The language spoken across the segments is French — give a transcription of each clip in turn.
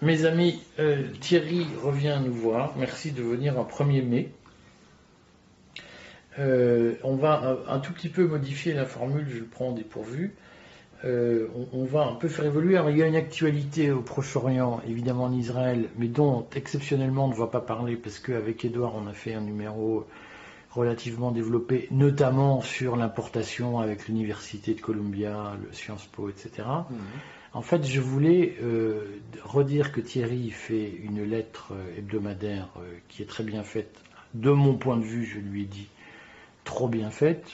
Mes amis, Thierry revient nous voir. Merci de venir en 1er mai. On va un tout petit peu modifier la formule, je le prends au dépourvu. On va un peu faire évoluer. Alors, il y a une actualité au Proche-Orient, évidemment en Israël, mais dont exceptionnellement on ne va pas parler parce qu'avec Edouard on a fait un numéro relativement développé, notamment sur l'importation avec l'Université de Columbia, le Sciences Po, etc. En fait, je voulais redire que Thierry fait une lettre hebdomadaire qui est très bien faite. De mon point de vue, je lui ai dit, trop bien faite.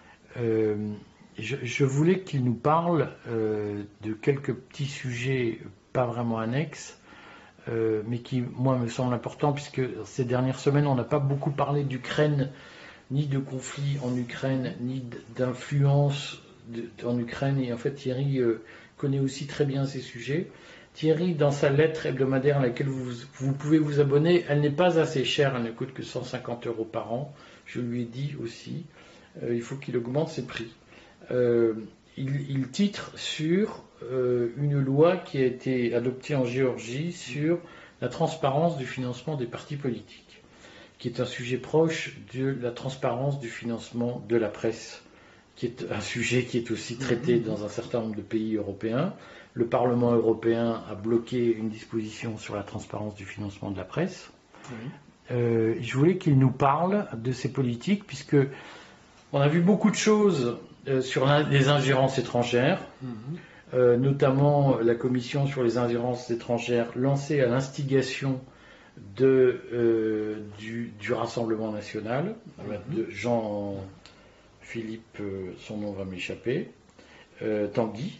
Je voulais qu'il nous parle de quelques petits sujets pas vraiment annexes, mais qui, moi, me semblent importants, puisque ces dernières semaines, on n'a pas beaucoup parlé d'Ukraine, ni de conflit en Ukraine, ni d'influence en Ukraine. Et en fait, Thierry connaît aussi très bien ces sujets. Thierry, dans sa lettre hebdomadaire à laquelle vous pouvez vous abonner, elle n'est pas assez chère, elle ne coûte que 150 € par an. Je lui ai dit aussi, il faut qu'il augmente ses prix. Il titre sur une loi qui a été adoptée en Géorgie sur la transparence du financement des partis politiques, qui est un sujet proche de la transparence du financement de la presse, qui est un sujet qui est aussi traité dans un certain nombre de pays européens. Le Parlement européen a bloqué une disposition sur la transparence du financement de la presse. Je voulais qu'il nous parle de ces politiques, puisque on a vu beaucoup de choses sur les ingérences étrangères, notamment la commission sur les ingérences étrangères lancée à l'instigation du Rassemblement national, de Jean-Philippe, son nom va m'échapper, Tanguy,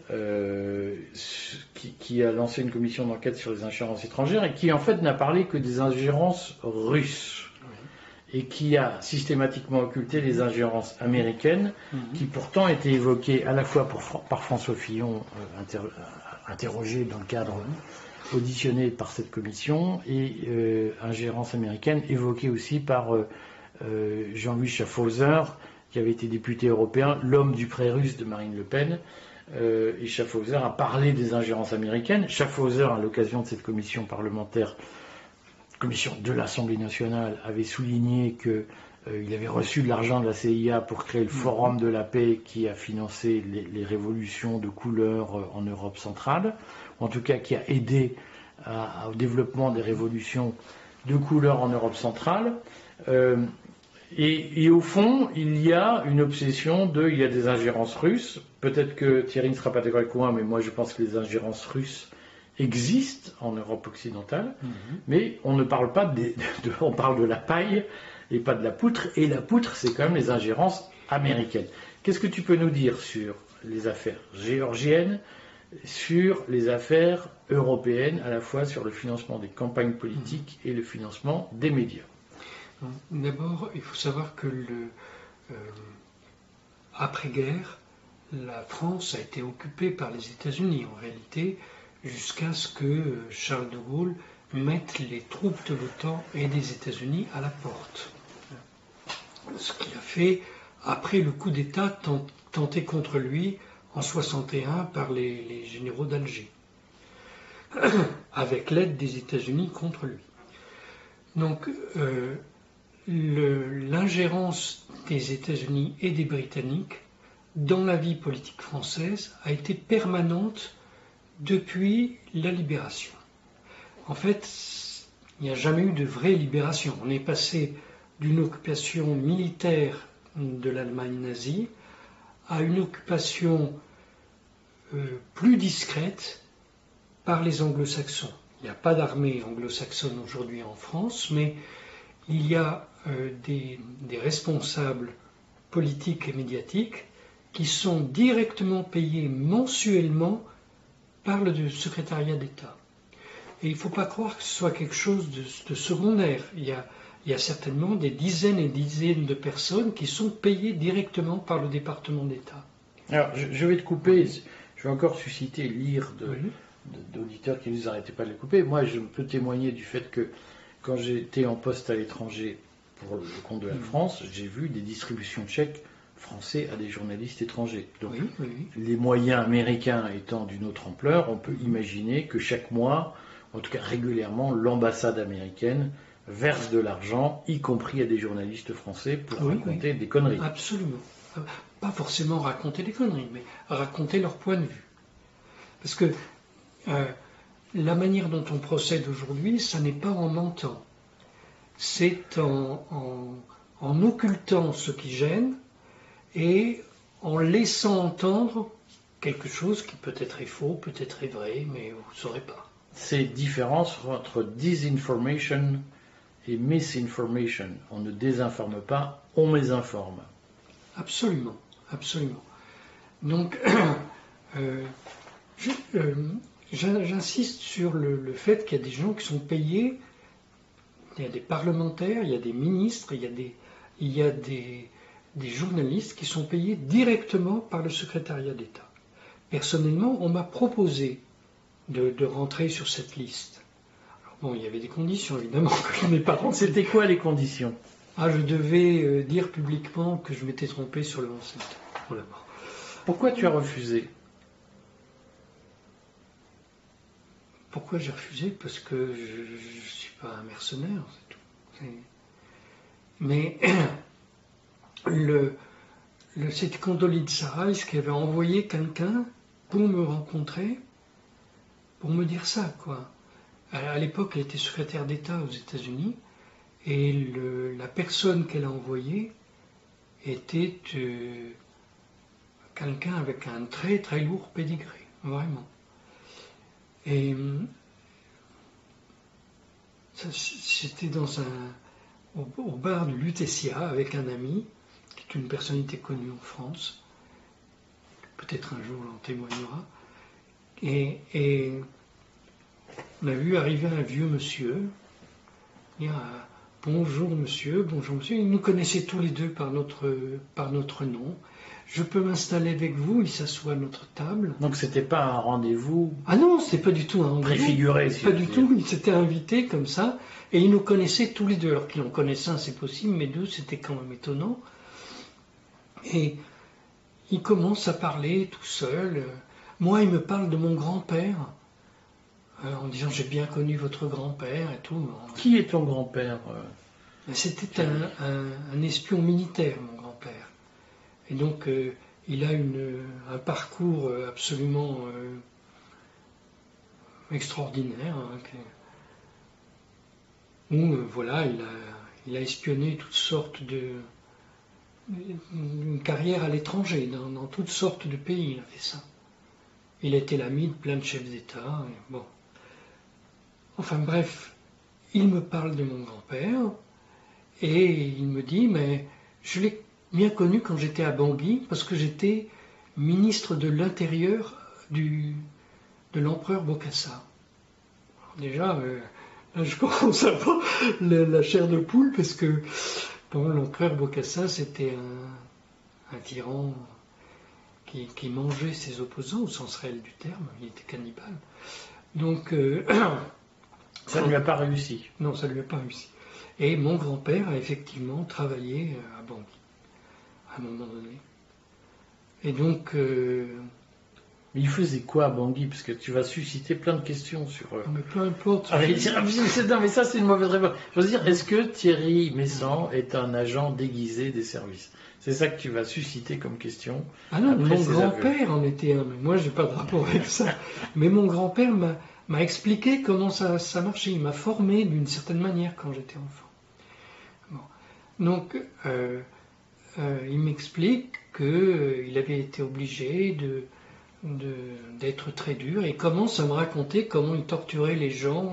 qui a lancé une commission d'enquête sur les ingérences étrangères et qui en fait n'a parlé que des ingérences russes. Et qui a systématiquement occulté les ingérences américaines, qui pourtant étaient évoquées à la fois par François Fillon, interrogé dans le cadre auditionné par cette commission, et ingérences américaines évoquées aussi par Jean-Louis Schaffhauser, qui avait été député européen, l'homme du pré-russe de Marine Le Pen. Et Schaffhauser a parlé des ingérences américaines. Schaffhauser, à l'occasion de cette commission parlementaire, commission de l'Assemblée nationale, avait souligné qu'il avait reçu de l'argent de la CIA pour créer le Forum de la paix qui a financé les révolutions de couleur en Europe centrale, ou en tout cas qui a aidé au développement des révolutions de couleur en Europe centrale. Et au fond, il y a une obsession il y a des ingérences russes. Peut-être que Thierry ne sera pas d'accord avec moi, mais moi je pense que les ingérences russes existent en Europe occidentale, mais on ne parle pas on parle de la paille et pas de la poutre, et la poutre c'est quand même les ingérences américaines. Qu'est-ce que tu peux nous dire sur les affaires géorgiennes, sur les affaires européennes, à la fois sur le financement des campagnes politiques et le financement des médias? D'abord, il faut savoir que après-guerre, la France a été occupée par les États-Unis en réalité, jusqu'à ce que Charles de Gaulle mette les troupes de l'OTAN et des États-Unis à la porte. Ce qu'il a fait après le coup d'État tenté contre lui en 1961 par les généraux d'Alger, avec l'aide des États-Unis contre lui. Donc, l'ingérence des États-Unis et des Britanniques dans la vie politique française a été permanente depuis la libération. En fait, il n'y a jamais eu de vraie libération. On est passé d'une occupation militaire de l'Allemagne nazie à une occupation plus discrète par les anglo-saxons. Il n'y a pas d'armée anglo-saxonne aujourd'hui en France, mais il y a des responsables politiques et médiatiques qui sont directement payés mensuellement par le secrétariat d'État. Et il ne faut pas croire que ce soit quelque chose de secondaire. Il y a certainement des dizaines et dizaines de personnes qui sont payées directement par le département d'État. Alors, je vais te couper. Je vais encore susciter l'ire d'auditeurs qui ne nous arrêtaient pas de les couper. Moi, je peux témoigner du fait que quand j'étais en poste à l'étranger pour le compte de la France, j'ai vu des distributions de chèques français à des journalistes étrangers. Donc, les moyens américains étant d'une autre ampleur, on peut imaginer que chaque mois, en tout cas régulièrement, l'ambassade américaine verse de l'argent, y compris à des journalistes français, pour raconter des conneries. Absolument. Pas forcément raconter des conneries, mais raconter leur point de vue. Parce que la manière dont on procède aujourd'hui, ça n'est pas en mentant. C'est en occultant ce qui gêne et en laissant entendre quelque chose qui peut-être est faux, peut-être est vrai, mais vous ne saurez pas. C'est différence entre disinformation et misinformation. On ne désinforme pas, on mésinforme. Absolument, absolument. Donc, j'insiste sur le fait qu'il y a des gens qui sont payés, il y a des parlementaires, il y a des ministres, il y a des journalistes qui sont payés directement par le secrétariat d'État. Personnellement, on m'a proposé de rentrer sur cette liste. Alors bon, il y avait des conditions, évidemment, que je n'ai pas rentré. C'était quoi les conditions? Ah, je devais dire publiquement que je m'étais trompé sur le 11 septembre. Voilà. Pourquoi tu as refusé? Pourquoi j'ai refusé? Parce que je ne suis pas un mercenaire, c'est tout. Mais c'était Condoleezza Rice qui avait envoyé quelqu'un pour me rencontrer, pour me dire ça, quoi. À l'époque, elle était secrétaire d'État aux États-Unis, et la personne qu'elle a envoyée était quelqu'un avec un très très lourd pédigré, vraiment. Et c'était au bar du Lutetia avec un ami, qui est une personnalité connue en France. Peut-être un jour on en témoignera. Et on a vu arriver un vieux monsieur. Il a bonjour monsieur, bonjour monsieur. Ils nous connaissaient tous les deux par notre nom. Je peux m'installer avec vous, il s'assoit à notre table. Donc c'était pas un rendez-vous? Ah non, c'était pas du tout un rendez-vous. Préfiguré, si pas du tout, il s'était invité comme ça, et ils nous connaissaient tous les deux. Alors qu'ils en connaissaient un, c'est possible, mais deux, c'était quand même étonnant. Et il commence à parler tout seul. Moi, il me parle de mon grand-père, en disant j'ai bien connu votre grand-père et tout. Qui est ton grand-père? C'était un espion militaire, mon grand-père. Et donc, il a un parcours absolument extraordinaire, hein, où voilà, il a espionné toutes sortes une carrière à l'étranger, dans toutes sortes de pays, il a fait ça. Il a été l'ami de plein de chefs d'État. Bon. Enfin bref, il me parle de mon grand-père et il me dit, mais je l'ai bien connu quand j'étais à Bangui, parce que j'étais ministre de l'Intérieur de l'empereur Bokassa. Déjà, là, je commence à avoir la chair de poule, parce que bon, l'empereur Bokassa, c'était un tyran qui mangeait ses opposants, au sens réel du terme, il était cannibale. Donc, ça ne lui a pas réussi. Non, ça ne lui a pas réussi. Et mon grand-père a effectivement travaillé à Bangui, à un moment donné. Et donc... Mais il faisait quoi à Bangui? Parce que tu vas susciter plein de questions sur... Mais peu importe. Non, mais ça, c'est une mauvaise réponse. Je veux dire, est-ce que Thierry Meyssan est un agent déguisé des services? C'est ça que tu vas susciter comme question. Ah non, mon grand-père en était un. Mais moi, je n'ai pas de rapport avec ça. Mais mon grand-père m'a expliqué comment ça marchait. Il m'a formé d'une certaine manière quand j'étais enfant. Bon. Donc, il m'explique qu'il avait été obligé d'être très dur, et commence à me raconter comment il torturait les gens,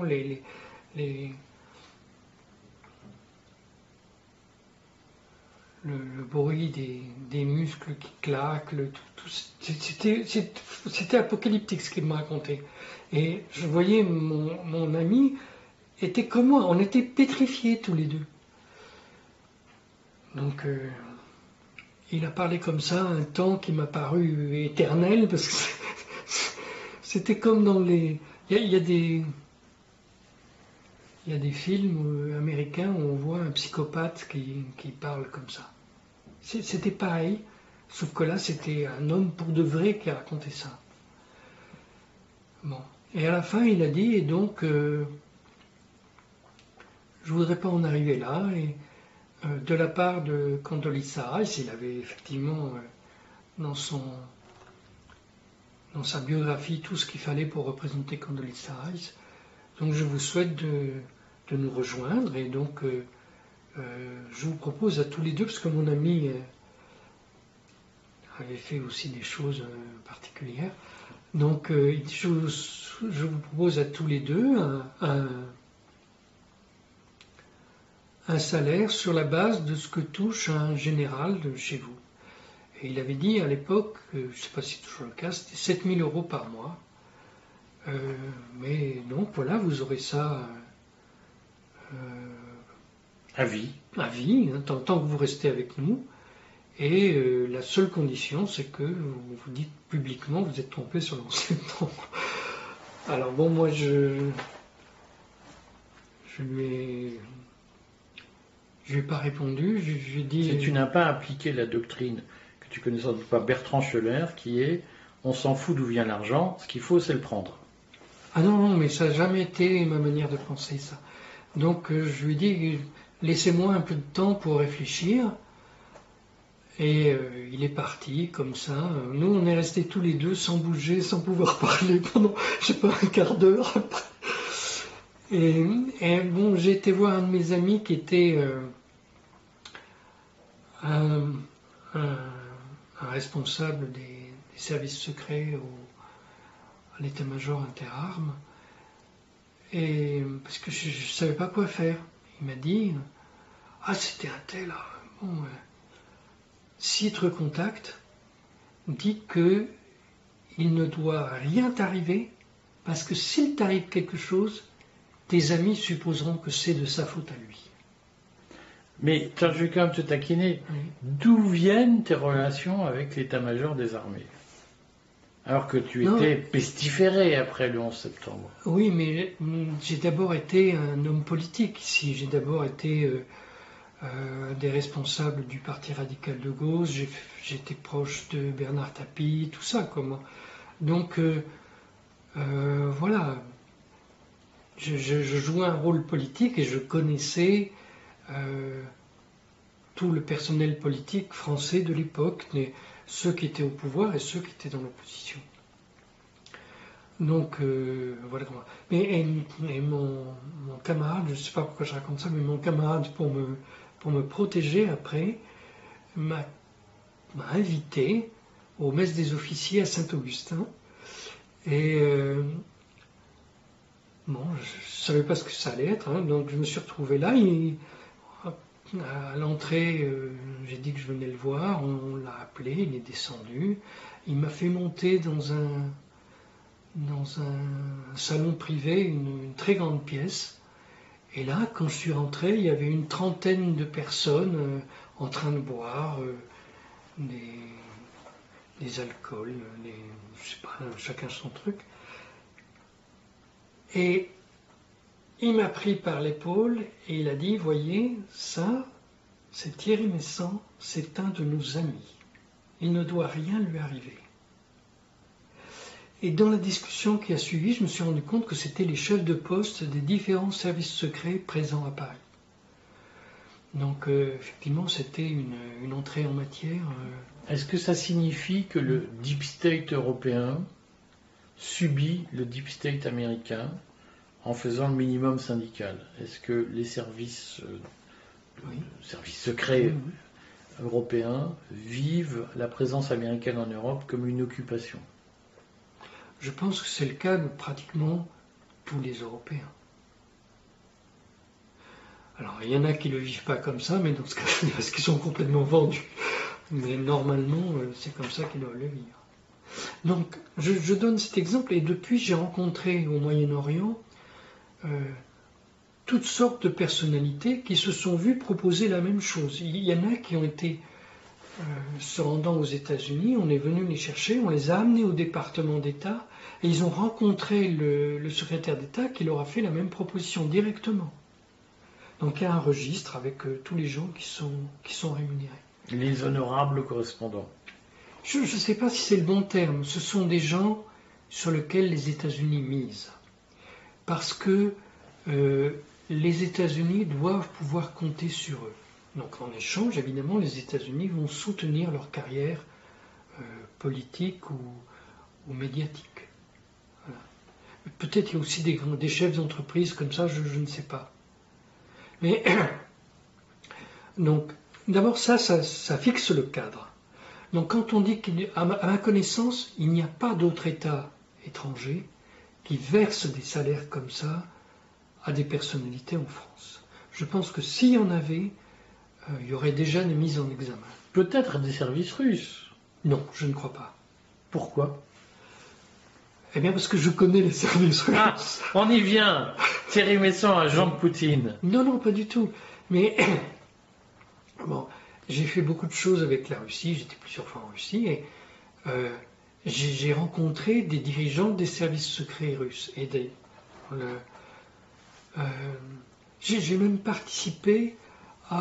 le bruit des muscles qui claquent, c'était apocalyptique ce qu'il me racontait. Et je voyais mon ami était comme moi, on était pétrifiés tous les deux. Donc il a parlé comme ça un temps qui m'a paru éternel, parce que c'était comme dans les... Il y a des films américains où on voit un psychopathe qui parle comme ça. C'était pareil, sauf que là, c'était un homme pour de vrai qui a raconté ça. Bon. Et à la fin, il a dit, et donc, je voudrais pas en arriver là. Et de la part de Condoleezza Rice, il avait effectivement dans sa biographie tout ce qu'il fallait pour représenter Condoleezza Rice. Donc je vous souhaite de nous rejoindre, et donc je vous propose à tous les deux, parce que mon ami avait fait aussi des choses particulières, donc je vous propose à tous les deux un salaire sur la base de ce que touche un général de chez vous. Et il avait dit à l'époque, je ne sais pas si c'est toujours le cas, c'était 7 000 euros par mois. Mais donc voilà, vous aurez ça à vie. À vie, hein, tant que vous restez avec nous. Et la seule condition, c'est que vous dites publiquement vous êtes trompé sur le 11 septembre. Alors bon, moi je lui ai pas répondu. Je lui ai dit. Si tu n'as pas appliqué la doctrine que tu connais sans doute pas, Bertrand Scholler, qui est on s'en fout d'où vient l'argent, ce qu'il faut c'est le prendre. Ah non, mais ça n'a jamais été ma manière de penser ça. Donc je lui ai dit laissez-moi un peu de temps pour réfléchir. Et il est parti comme ça. Nous, on est restés tous les deux sans bouger, sans pouvoir parler pendant, je sais pas, un quart d'heure après. Et bon, j'ai été voir un de mes amis qui était un responsable des services secrets à l'état-major interarmes. Et parce que je ne savais pas quoi faire. Il m'a dit ah, c'était un tel. Bon, s'il te recontacte, dis que il ne doit rien t'arriver, parce que s'il t'arrive quelque chose, tes amis supposeront que c'est de sa faute à lui. Mais je vais quand même te taquiner. Oui. D'où viennent tes relations avec l'état-major des armées? Alors que tu étais pestiféré après le 11 septembre. Oui, mais j'ai d'abord été un homme politique ici. J'ai d'abord été des responsables du Parti radical de gauche. J'étais proche de Bernard Tapie, tout ça. Donc, voilà. Je jouais un rôle politique et je connaissais tout le personnel politique français de l'époque, ceux qui étaient au pouvoir et ceux qui étaient dans l'opposition. Donc, voilà. Et mon camarade, je ne sais pas pourquoi je raconte ça, mais mon camarade, pour me protéger après, m'a invité aux messes des officiers à Saint-Augustin. Et bon, je ne savais pas ce que ça allait être, hein, donc je me suis retrouvé là. À l'entrée, j'ai dit que je venais le voir, on l'a appelé, il est descendu. Il m'a fait monter dans un salon privé, une très grande pièce. Et là, quand je suis rentré, il y avait une trentaine de personnes en train de boire des alcools, je sais pas, chacun son truc. Et il m'a pris par l'épaule et il a dit, voyez, ça, c'est Thierry Messant, c'est un de nos amis. Il ne doit rien lui arriver. Et dans la discussion qui a suivi, je me suis rendu compte que c'était les chefs de poste des différents services secrets présents à Paris. Donc effectivement, c'était une entrée en matière. Est-ce que ça signifie que le deep state européen subit le deep state américain en faisant le minimum syndical? Est-ce que les services secrets européens vivent la présence américaine en Europe comme une occupation? Je pense que c'est le cas de pratiquement tous les Européens. Alors, il y en a qui ne le vivent pas comme ça, mais dans ce cas, c'est parce qu'ils sont complètement vendus. Mais normalement, c'est comme ça qu'ils doivent le vivre. Donc, je donne cet exemple, et depuis, j'ai rencontré au Moyen-Orient toutes sortes de personnalités qui se sont vues proposer la même chose. Il y en a qui ont été se rendant aux États-Unis, on est venu les chercher, on les a amenés au département d'État, et ils ont rencontré le secrétaire d'État qui leur a fait la même proposition directement. Donc il y a un registre avec tous les gens qui sont rémunérés. Les honorables correspondants. Je ne sais pas si c'est le bon terme. Ce sont des gens sur lequel les États-Unis misent. Parce que les États-Unis doivent pouvoir compter sur eux. Donc en échange, évidemment, les États-Unis vont soutenir leur carrière politique ou médiatique. Voilà. Peut-être il y a aussi des chefs d'entreprise comme ça, je ne sais pas. Mais donc, d'abord ça fixe le cadre. Donc quand on dit qu'à ma connaissance, il n'y a pas d'autre État étranger qui verse des salaires comme ça à des personnalités en France. Je pense que s'il y en avait, il y aurait déjà des mises en examen. Peut-être des services russes. Non, je ne crois pas. Pourquoi? Eh bien parce que je connais les services russes. Ah, on y vient. Thierry Messon, agent de Poutine. Non, non, pas du tout. Mais bon, j'ai fait beaucoup de choses avec la Russie, j'étais plusieurs fois en Russie, et j'ai rencontré des dirigeants des services secrets russes. Et j'ai même participé à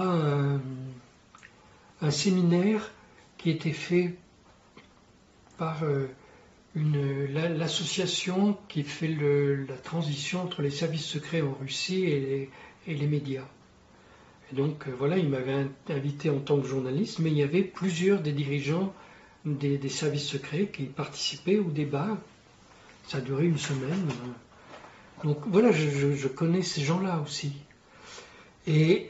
un séminaire qui était fait par l'association qui fait la transition entre les services secrets en Russie et les médias. Et donc voilà, il m'avait invité en tant que journaliste, mais il y avait plusieurs des dirigeants des services secrets qui participaient au débat. Ça a duré une semaine. Donc voilà, je connais ces gens-là aussi. Et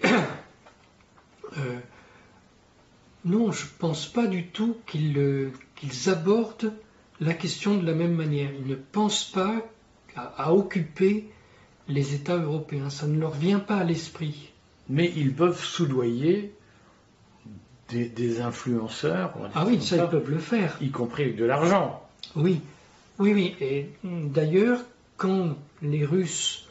non, je ne pense pas du tout qu'ils abordent la question de la même manière. Ils ne pensent pas à occuper les États européens. Ça ne leur vient pas à l'esprit. Mais ils peuvent soudoyer des influenceurs. Ah oui, ça, ils peuvent le faire. Y compris avec de l'argent. Oui, oui, oui. Et d'ailleurs, quand les Russes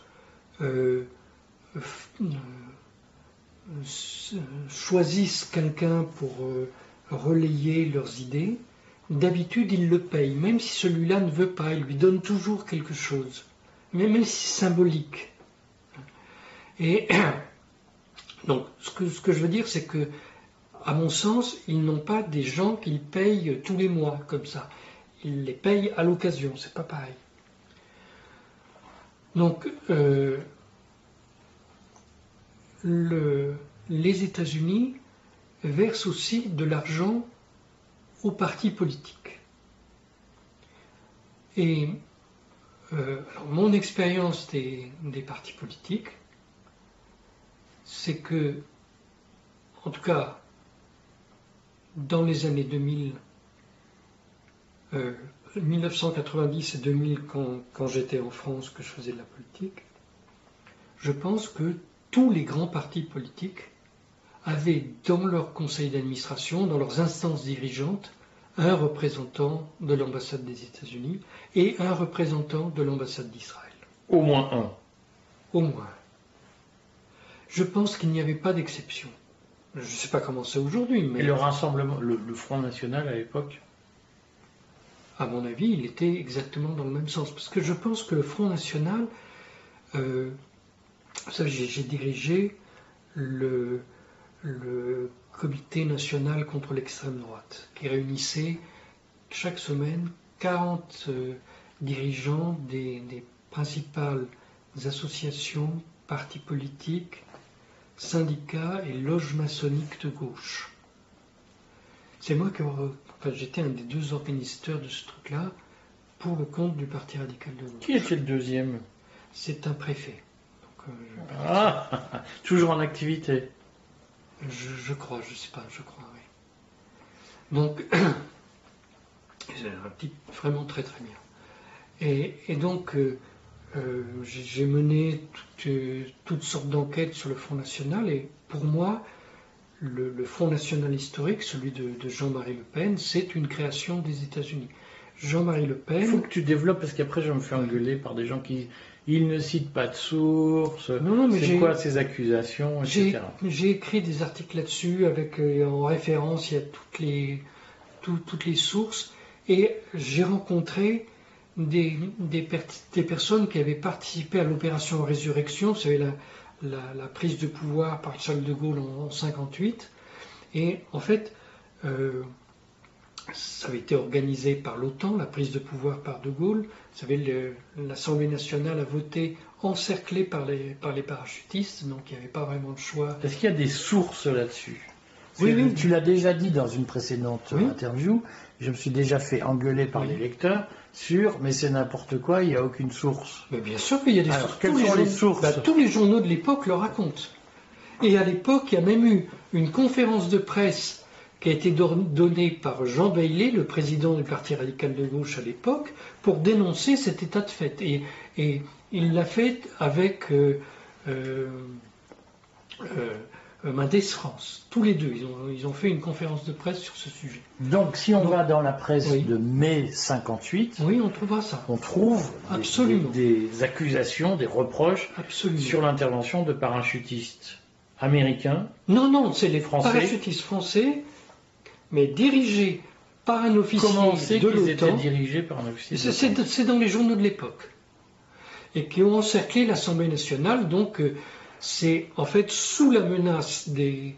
choisissent quelqu'un pour relayer leurs idées, d'habitude, ils le payent. Même si celui-là ne veut pas, ils lui donnent toujours quelque chose. Même si c'est symbolique. Et donc, ce que je veux dire, c'est que, à mon sens, ils n'ont pas des gens qu'ils payent tous les mois, comme ça. Ils les payent à l'occasion, c'est pas pareil. Donc, les États-Unis versent aussi de l'argent aux partis politiques. Et alors, mon expérience des partis politiques, c'est que, en tout cas, dans les années 2000, 1990 et 2000, quand j'étais en France, que je faisais de la politique, je pense que tous les grands partis politiques avaient dans leur conseil d'administration, dans leurs instances dirigeantes, un représentant de l'ambassade des États-Unis et un représentant de l'ambassade d'Israël. Au moins un. Au moins. Je pense qu'il n'y avait pas d'exception. Je ne sais pas comment c'est aujourd'hui, mais... Et le Rassemblement, le Front National à l'époque? À mon avis, il était exactement dans le même sens. Parce que je pense que le Front National... j'ai dirigé le Comité national contre l'extrême droite, qui réunissait chaque semaine 40 dirigeants des principales associations, partis politiques, syndicats et loges maçonniques de gauche. C'est moi j'étais un des deux organisateurs de ce truc-là pour le compte du Parti radical de gauche. Qui était le deuxième? C'est un préfet. Toujours en activité. Je crois, je sais pas, je crois, oui. Donc, c'est un type vraiment très très bien. Et donc, j'ai mené toutes sortes d'enquêtes sur le Front National, et pour moi, le Front National historique, celui de Jean-Marie Le Pen, c'est une création des États-Unis. Jean-Marie Le Pen... Il faut que tu développes, parce qu'après je me fais engueuler par des gens qui... Ils ne citent pas de sources, c'est quoi ces accusations, etc. J'ai écrit des articles là-dessus, avec en référence, il y a toutes les sources, et j'ai rencontré des personnes qui avaient participé à l'opération Résurrection, vous savez, la prise de pouvoir par Charles de Gaulle en 1958, et en fait, Ça avait été organisé par l'OTAN, la prise de pouvoir par De Gaulle. Vous savez, l'Assemblée nationale a voté encerclée par les parachutistes, donc il n'y avait pas vraiment de choix. Est-ce qu'il y a des sources là-dessus? Oui, oui. Tu l'as déjà dit dans une précédente interview, je me suis déjà fait engueuler par les lecteurs sur « mais c'est n'importe quoi, il n'y a aucune source ». Mais bien sûr qu'il y a des sources. Quelles sont les sources? Tous les journaux de l'époque le racontent. Et à l'époque, il y a même eu une conférence de presse qui a été donnée par Jean Baillet, le président du Parti radical de gauche à l'époque, pour dénoncer cet état de fait. Et il l'a fait avec Mendes France. Tous les deux, ils ont fait une conférence de presse sur ce sujet. Donc, si on va dans la presse de mai 58, oui, on trouvera ça. On trouve des accusations, des reproches sur l'intervention de parachutistes américains. Non, c'est les parachutistes français, mais dirigés par un officier de l'OTAN. Comment on sait qu'ils étaient dirigés par un officier de l'OTAN? C'est dans les journaux de l'époque. Et qui ont encerclé l'Assemblée nationale, donc c'est en fait sous la menace des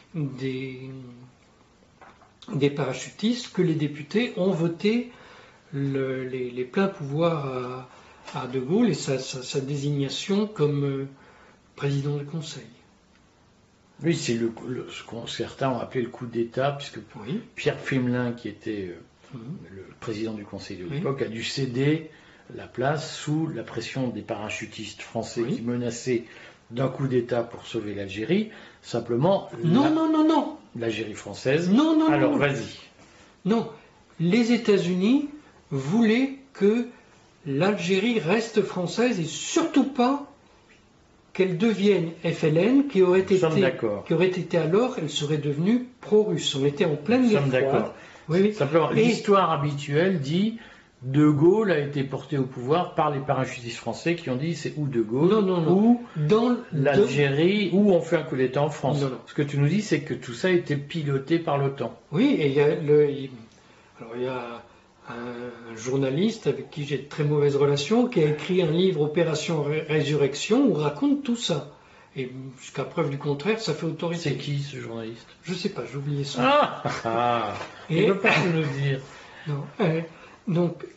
parachutistes que les députés ont voté les pleins pouvoirs à De Gaulle et sa désignation comme président du Conseil. Oui, c'est ce que certains ont appelé le coup d'État, puisque Pierre Pflimlin, qui était le président du Conseil de l'époque, a dû céder la place sous la pression des parachutistes français qui menaçaient d'un coup d'État pour sauver l'Algérie. Simplement, non. L'Algérie française. Non. Alors, vas-y. Non, les États-Unis voulaient que l'Algérie reste française et surtout pas qu'elle devienne FLN, qui aurait été alors, elle serait devenue pro-russe. On était en pleine guerre froide. Oui. Simplement, l'histoire habituelle dit De Gaulle a été porté au pouvoir par les parachutistes français qui ont dit c'est ou De Gaulle ou l'Algérie ou on fait un coup d'État en France. Non. Ce que tu nous dis, c'est que tout ça a été piloté par l'OTAN. Oui, et il y a un journaliste avec qui j'ai de très mauvaises relations qui a écrit un livre Opération Résurrection où on raconte tout ça. Et jusqu'à preuve du contraire, ça fait autorité. C'est qui ce journaliste? Je sais pas, j'ai oublié son nom. Il ne peut pas nous le dire. Non. Donc,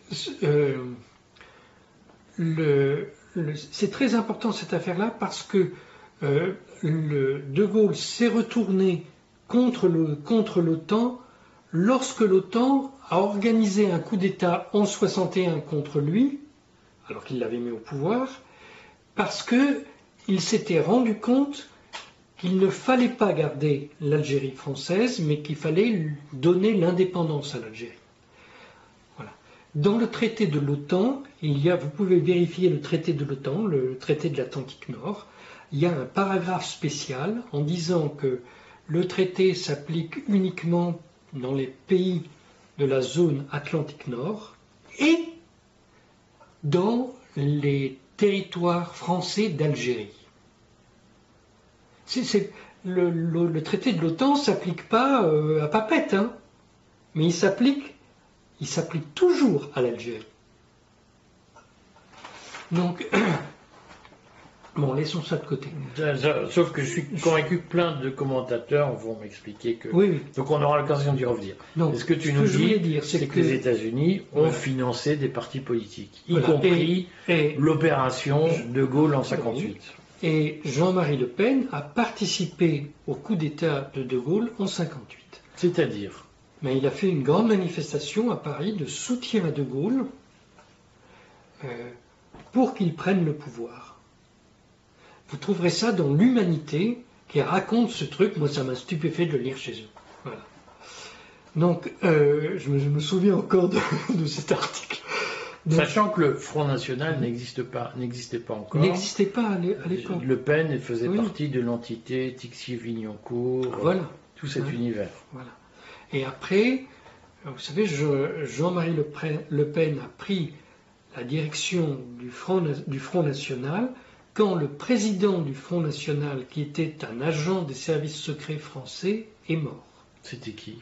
c'est très important cette affaire-là parce que De Gaulle s'est retourné contre l'OTAN lorsque l'OTAN a organisé un coup d'État en 61 contre lui, alors qu'il l'avait mis au pouvoir, parce qu'il s'était rendu compte qu'il ne fallait pas garder l'Algérie française, mais qu'il fallait donner l'indépendance à l'Algérie. Voilà. Dans le traité de l'OTAN, vous pouvez vérifier le traité de l'OTAN, le traité de l'Atlantique Nord, il y a un paragraphe spécial en disant que le traité s'applique uniquement dans les pays de la zone Atlantique Nord et dans les territoires français d'Algérie. Le traité de l'OTAN ne s'applique pas à Papette, mais il s'applique toujours à l'Algérie. Donc, bon, laissons ça de côté. Sauf que je suis convaincu que plein de commentateurs vont m'expliquer que... Oui. Donc on aura l'occasion d'y revenir. Ce que tu nous dis, c'est que les États-Unis ont financé des partis politiques, y compris l'opération De Gaulle en 58. Et Jean-Marie Le Pen a participé au coup d'État de De Gaulle en 58. C'est-à-dire? Mais il a fait une grande manifestation à Paris de soutien à De Gaulle pour qu'il prenne le pouvoir. Vous trouverez ça dans l'Humanité qui raconte ce truc. Moi, ça m'a stupéfait de le lire chez eux. Voilà. Donc, je me souviens encore de cet article. Donc, sachant que le Front National n'existait pas encore. N'existait pas à l'époque. Le Pen faisait partie de l'entité Tixier-Vignoncourt, tout cet univers. Voilà. Et après, vous savez, Jean-Marie Le Pen a pris la direction du Front National quand le président du Front National, qui était un agent des services secrets français, est mort. C'était qui?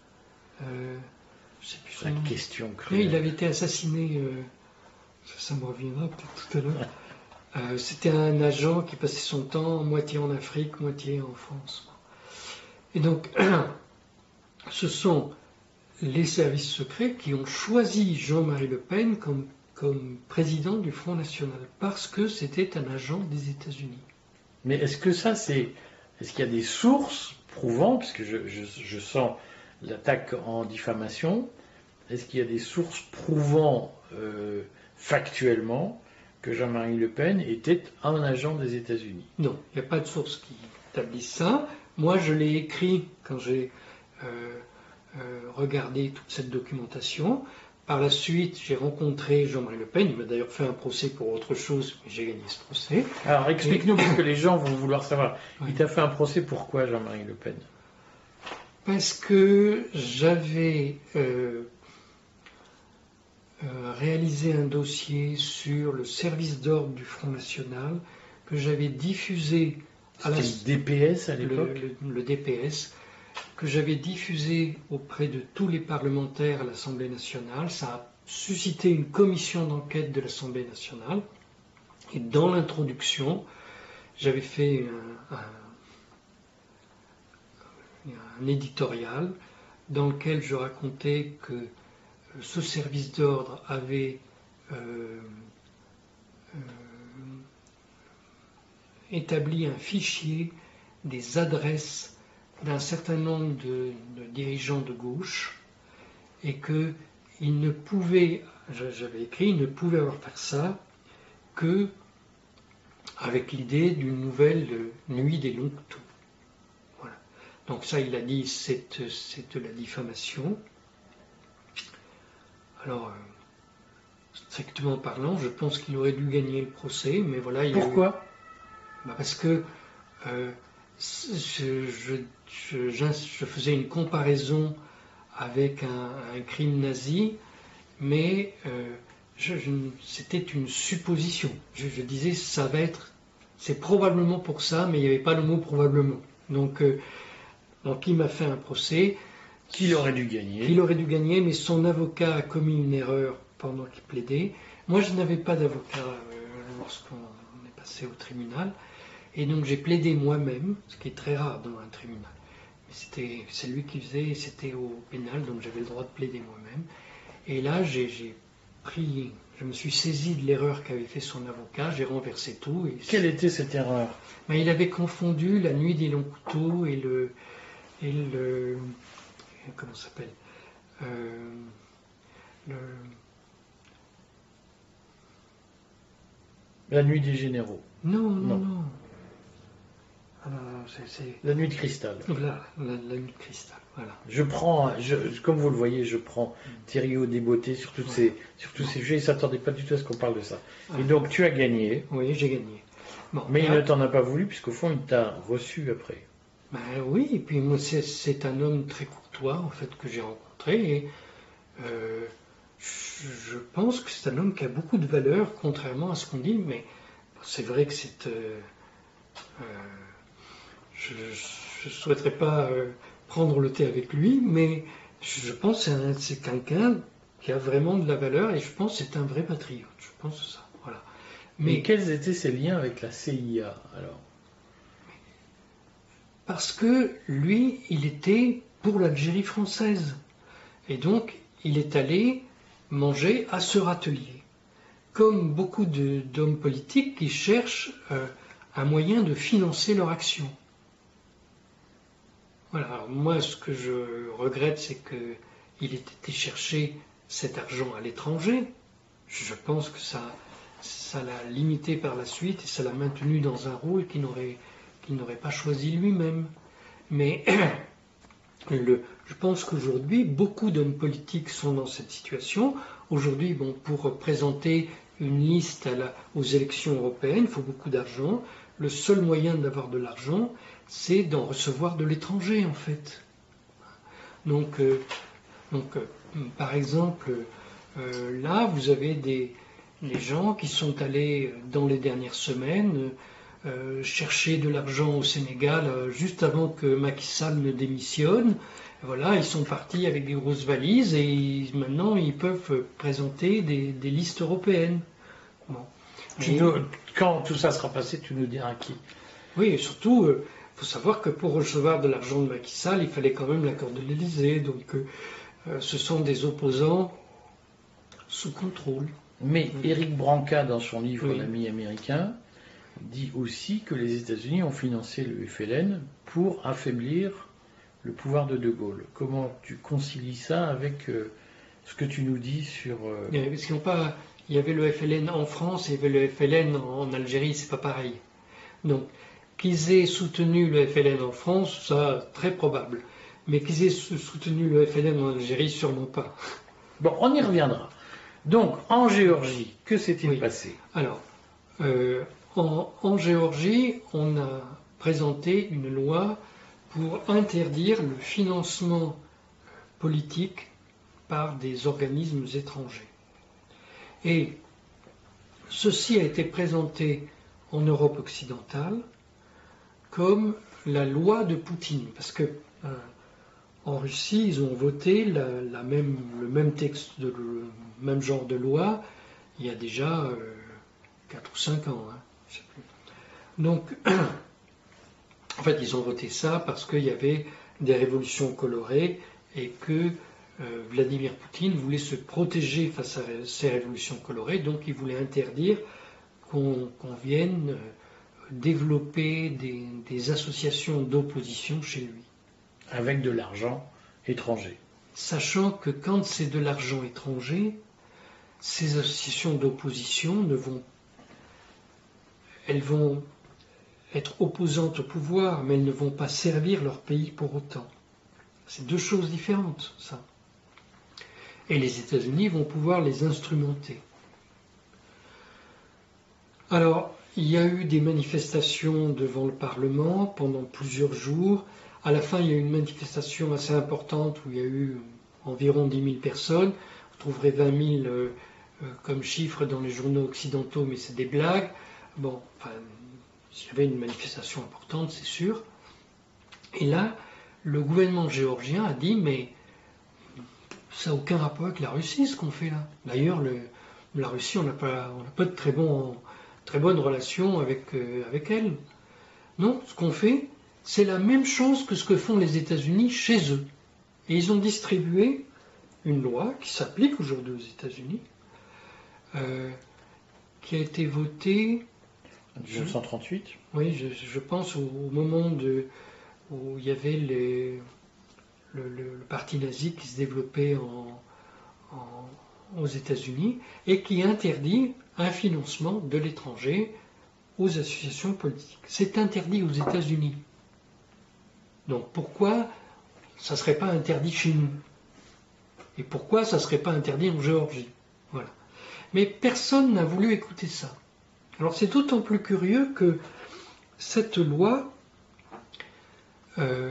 Je sais plus la question cruelle. Il avait été assassiné, ça me reviendra peut-être tout à l'heure. C'était un agent qui passait son temps moitié en Afrique, moitié en France. Et donc, ce sont les services secrets qui ont choisi Jean-Marie Le Pen comme président du Front National, parce que c'était un agent des États-Unis. Mais est-ce qu'il y a des sources prouvant, parce que je sens l'attaque en diffamation, est-ce qu'il y a des sources prouvant factuellement que Jean-Marie Le Pen était un agent des États-Unis? Non, il n'y a pas de source qui établisse ça. Moi, je l'ai écrit quand j'ai regardé toute cette documentation. Par la suite, j'ai rencontré Jean-Marie Le Pen. Il m'a d'ailleurs fait un procès pour autre chose, mais j'ai gagné ce procès. Alors, explique-nous, parce que les gens vont vouloir savoir. Oui. Il t'a fait un procès, pourquoi, Jean-Marie Le Pen? Parce que j'avais réalisé un dossier sur le service d'ordre du Front National que j'avais diffusé à C'était le DPS à l'époque? le DPS, que j'avais diffusé auprès de tous les parlementaires à l'Assemblée nationale. Ça a suscité une commission d'enquête de l'Assemblée nationale. Et dans l'introduction, j'avais fait un éditorial dans lequel je racontais que ce service d'ordre avait établi un fichier des adresses d'un certain nombre de dirigeants de gauche et que il ne pouvait, j'avais écrit, il ne pouvait avoir fait ça que avec l'idée d'une nouvelle nuit des longs couteaux. Voilà. Donc ça, il a dit, c'est de la diffamation. Alors, strictement parlant, je pense qu'il aurait dû gagner le procès, mais voilà. Pourquoi? Parce que je faisais une comparaison avec un crime nazi, mais c'était une supposition. Je disais, ça va être, c'est probablement pour ça, mais il n'y avait pas le mot probablement. Donc il m'a fait un procès. Qu'il aurait dû gagner. Qu'il aurait dû gagner, mais son avocat a commis une erreur pendant qu'il plaidait. Moi, je n'avais pas d'avocat lorsqu'on est passé au tribunal. Et donc, j'ai plaidé moi-même, ce qui est très rare dans un tribunal. Mais c'est lui qui faisait, c'était au pénal, donc j'avais le droit de plaider moi-même. Et là, je me suis saisi de l'erreur qu'avait fait son avocat, j'ai renversé tout. Et quelle était cette erreur? Mais il avait confondu la nuit des longs couteaux et le comment ça s'appelle La nuit des généraux. Non. La nuit de cristal. Voilà, la nuit de cristal. Voilà. Comme vous le voyez, je prends Thierry Desbottés sur tous ces sujets. Il ne s'attendait pas du tout à ce qu'on parle de ça. Et donc, tu as gagné. Oui, j'ai gagné. Bon, mais il ne t'en a pas voulu, puisqu'au fond, il t'a reçu après. Ben oui, et puis moi, c'est un homme très courtois, en fait, que j'ai rencontré. Et je pense que c'est un homme qui a beaucoup de valeur, contrairement à ce qu'on dit, mais c'est vrai que c'est... je ne souhaiterais pas prendre le thé avec lui, mais je pense que c'est quelqu'un qui a vraiment de la valeur, et je pense que c'est un vrai patriote. Je pense ça, voilà. Mais quels étaient ses liens avec la CIA, alors? Parce que lui, il était pour l'Algérie française. Et donc, il est allé manger à ce râtelier. Comme beaucoup d'hommes politiques qui cherchent un moyen de financer leur action. Voilà. Alors moi, ce que je regrette, c'est qu'il ait été chercher cet argent à l'étranger. Je pense que ça l'a limité par la suite et ça l'a maintenu dans un rôle qu'il n'aurait pas choisi lui-même. Mais je pense qu'aujourd'hui, beaucoup d'hommes politiques sont dans cette situation. Aujourd'hui, pour présenter une liste aux élections européennes, il faut beaucoup d'argent. Le seul moyen d'avoir de l'argent, c'est d'en recevoir de l'étranger, en fait. Donc par exemple, là, vous avez des gens qui sont allés, dans les dernières semaines, chercher de l'argent au Sénégal juste avant que Macky Sall ne démissionne. Voilà, ils sont partis avec des grosses valises et maintenant ils peuvent présenter des listes européennes. Bon. Quand tout ça sera passé, tu nous diras qui. Oui, et surtout, faut savoir que pour recevoir de l'argent de Macky Sall, il fallait quand même l'accord de l'Élysée. Donc ce sont des opposants sous contrôle. Mais Éric Branca, dans son livre Oui. L'ami américain, dit aussi que les États-Unis ont financé le FLN pour affaiblir le pouvoir de De Gaulle. Comment tu concilies ça avec ce que tu nous dis sur... Parce qu'ils n'ont pas, il y avait le FLN en France et il y avait le FLN en Algérie, c'est pas pareil. Donc, qu'ils aient soutenu le FLN en France, ça, très probable. Mais qu'ils aient soutenu le FLN en Algérie, sûrement pas. Bon, on y reviendra. Donc, en Géorgie, que s'est-il Oui. passé? Alors, en Géorgie, on a présenté une loi pour interdire le financement politique par des organismes étrangers. Et ceci a été présenté en Europe occidentale comme la loi de Poutine, parce que en Russie, ils ont voté le même texte, le même genre de loi, il y a déjà 4 ou 5 ans. Je sais plus. Donc, en fait, ils ont voté ça parce qu'il y avait des révolutions colorées et que Vladimir Poutine voulait se protéger face à ces révolutions colorées, donc il voulait interdire qu'on vienne développer des associations d'opposition chez lui. Avec de l'argent étranger. Sachant que quand c'est de l'argent étranger, ces associations d'opposition elles vont être opposantes au pouvoir, mais elles ne vont pas servir leur pays pour autant. C'est deux choses différentes, ça. Et les États-Unis vont pouvoir les instrumenter. Alors, il y a eu des manifestations devant le Parlement pendant plusieurs jours. À la fin, il y a eu une manifestation assez importante où il y a eu environ 10 000 personnes. Vous trouverez 20 000 comme chiffre dans les journaux occidentaux, mais c'est des blagues. Bon, enfin, il y avait une manifestation importante, c'est sûr. Et là, le gouvernement géorgien a dit, mais ça n'a aucun rapport avec la Russie, ce qu'on fait là. D'ailleurs, la Russie, on n'a pas de très bonnes relations avec elle. Non, ce qu'on fait, c'est la même chose que ce que font les États-Unis chez eux. Et ils ont distribué une loi qui s'applique aujourd'hui aux États-Unis, qui a été votée... En 1938. Oui, je pense au moment où il y avait le parti nazi qui se développait aux États-Unis et qui interdit un financement de l'étranger aux associations politiques. C'est interdit aux États-Unis. Donc pourquoi ça ne serait pas interdit chez nous? Et pourquoi ça ne serait pas interdit en Géorgie? Voilà. Mais personne n'a voulu écouter ça. Alors c'est d'autant plus curieux que cette loi, elle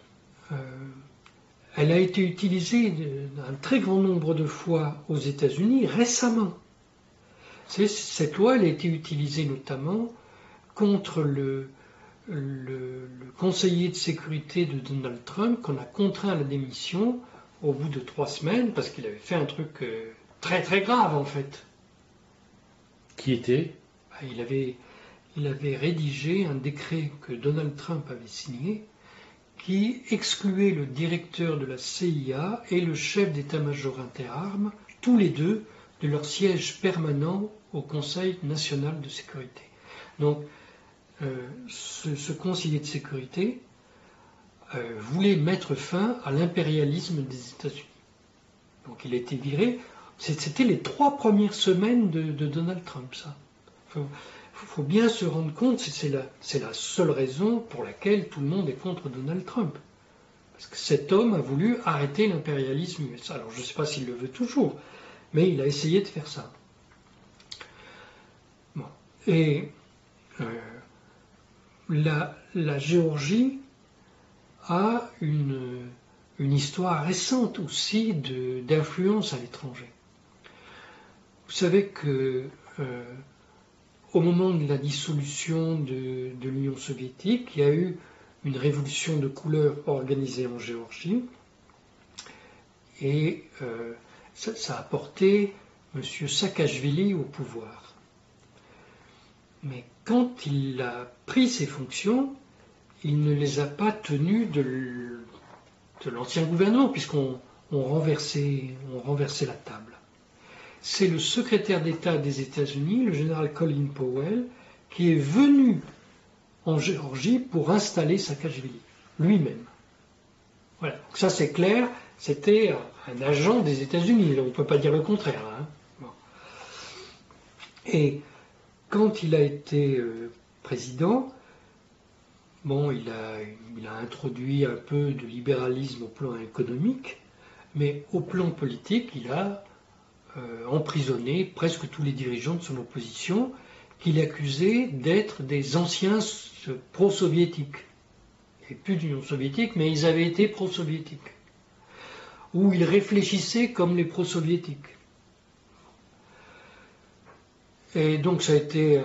a été utilisée un très grand nombre de fois aux États-Unis récemment. Cette loi, elle a été utilisée notamment contre le conseiller de sécurité de Donald Trump qu'on a contraint à la démission au bout de 3 semaines parce qu'il avait fait un truc très très grave en fait. Qui était? Il avait rédigé un décret que Donald Trump avait signé qui excluait le directeur de la CIA et le chef d'état-major interarmes, tous les deux, de leur siège permanent au Conseil national de sécurité. Donc, ce conseiller de sécurité voulait mettre fin à l'impérialisme des États-Unis. Donc, il a été viré. C'était les 3 premières semaines de Donald Trump, ça. Il faut bien se rendre compte, c'est la seule raison pour laquelle tout le monde est contre Donald Trump. Parce que cet homme a voulu arrêter l'impérialisme USA. Alors je ne sais pas s'il le veut toujours, mais il a essayé de faire ça. Bon. Et la Géorgie a une histoire récente aussi d'influence à l'étranger. Vous savez que au moment de la dissolution de l'Union soviétique, il y a eu une révolution de couleur organisée en Géorgie et ça a porté M. Saakashvili au pouvoir. Mais quand il a pris ses fonctions, il ne les a pas tenues de l'ancien gouvernement, puisqu'on ont renversé la table. C'est le secrétaire d'État des États-Unis, le général Colin Powell, qui est venu en Géorgie pour installer Saakashvili, lui-même. Voilà. Donc ça c'est clair, c'était un agent des États-Unis, on ne peut pas dire le contraire. Hein. Bon. Et quand il a été président, bon, il a introduit un peu de libéralisme au plan économique, mais au plan politique, il a emprisonné presque tous les dirigeants de son opposition qu'il accusait d'être des anciens pro-soviétiques. Il n'y avait plus d'Union soviétique, mais ils avaient été pro-soviétiques. Ou ils réfléchissaient comme les pro-soviétiques. Et donc ça a été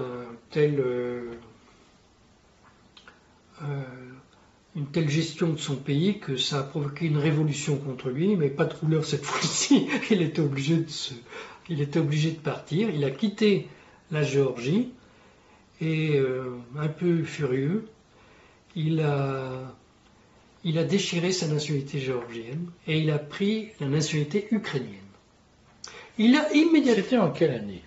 une telle gestion de son pays que ça a provoqué une révolution contre lui, mais pas de couleur cette fois-ci. Il était obligé de partir. Il a quitté la Géorgie et un peu furieux, il a déchiré sa nationalité géorgienne et il a pris la nationalité ukrainienne. Il a immédiatement... C'était en quelle année?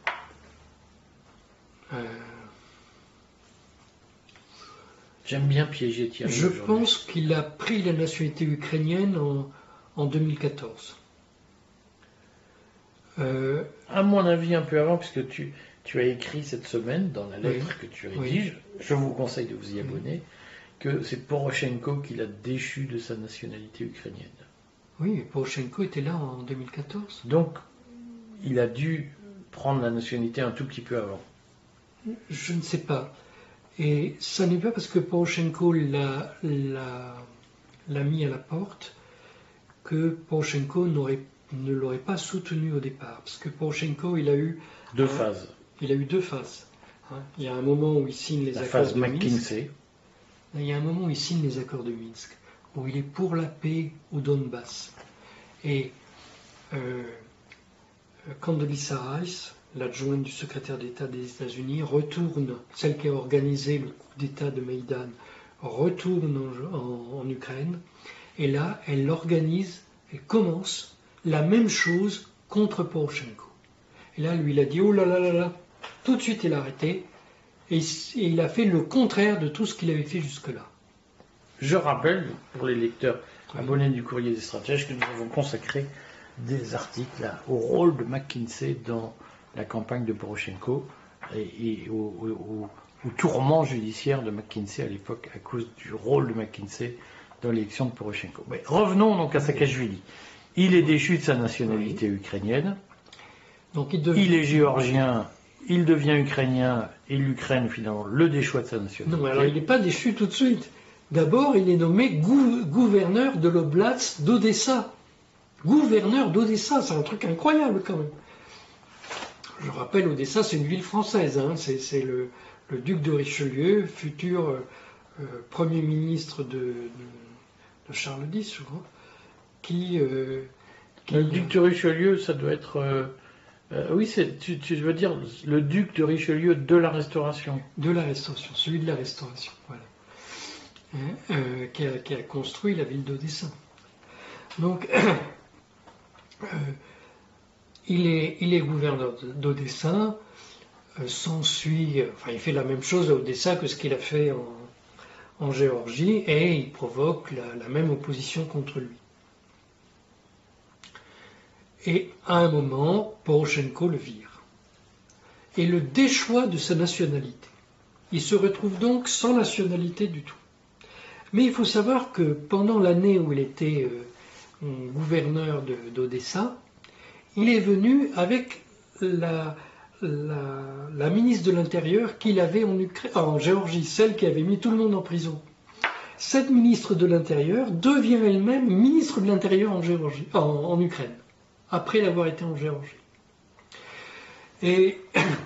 J'aime bien piéger Thierry. Je pense qu'il a pris la nationalité ukrainienne en 2014. À mon avis, un peu avant, puisque tu as écrit cette semaine, dans la lettre que tu rédiges, je vous conseille de vous y abonner, que c'est Poroshenko qui l'a déchu de sa nationalité ukrainienne. Oui, Poroshenko était là en 2014. Donc, il a dû prendre la nationalité un tout petit peu avant. Je ne sais pas. Et ça n'est pas parce que Poroshenko l'a mis à la porte que Poroshenko ne l'aurait pas soutenu au départ. Parce que Poroshenko, il a eu... Deux phases. Il a eu deux phases. Il y a un moment où il signe les accords de Minsk. Il y a un moment où il signe les accords de Minsk, où il est pour la paix au Donbass. Et Condoleezza Rice, l'adjointe du secrétaire d'État des États-Unis, retourne, celle qui a organisé le coup d'État de Maïdan, retourne en Ukraine, et là, elle commence la même chose contre Poroshenko. Et là, lui, il a dit, oh là là là là, tout de suite, il a arrêté, et il a fait le contraire de tout ce qu'il avait fait jusque-là. Je rappelle, pour les lecteurs abonnés du Courrier des Stratèges, que nous avons consacré des articles au rôle de McKinsey dans la campagne de Poroshenko et au tourment judiciaire de McKinsey à l'époque à cause du rôle de McKinsey dans l'élection de Poroshenko. Mais revenons donc à Saakashvili. Il est déchu de sa nationalité ukrainienne. Donc il est géorgien, il devient ukrainien et l'Ukraine finalement le déchoit de sa nationalité. Non, alors il n'est pas déchu tout de suite. D'abord, il est nommé gouverneur de l'oblast d'Odessa. Gouverneur d'Odessa, c'est un truc incroyable quand même. Je rappelle, Odessa, c'est une ville française. Hein. C'est le duc de Richelieu, futur premier ministre de Charles X, je crois, qui... Le duc de Richelieu, ça doit être... oui, tu veux dire le duc de Richelieu de la Restauration. De la Restauration, celui de la Restauration, voilà. Qui a construit la ville d'Odessa. Donc, il est gouverneur d'Odessa, il fait la même chose à Odessa que ce qu'il a fait en Géorgie, et il provoque la même opposition contre lui. Et à un moment, Poroshenko le vire et le déchoit de sa nationalité. Il se retrouve donc sans nationalité du tout. Mais il faut savoir que pendant l'année où il était gouverneur d'Odessa, il est venu avec la ministre de l'Intérieur qu'il avait en Géorgie, celle qui avait mis tout le monde en prison. Cette ministre de l'Intérieur devient elle-même ministre de l'Intérieur en Ukraine, après l'avoir été en Géorgie. Et,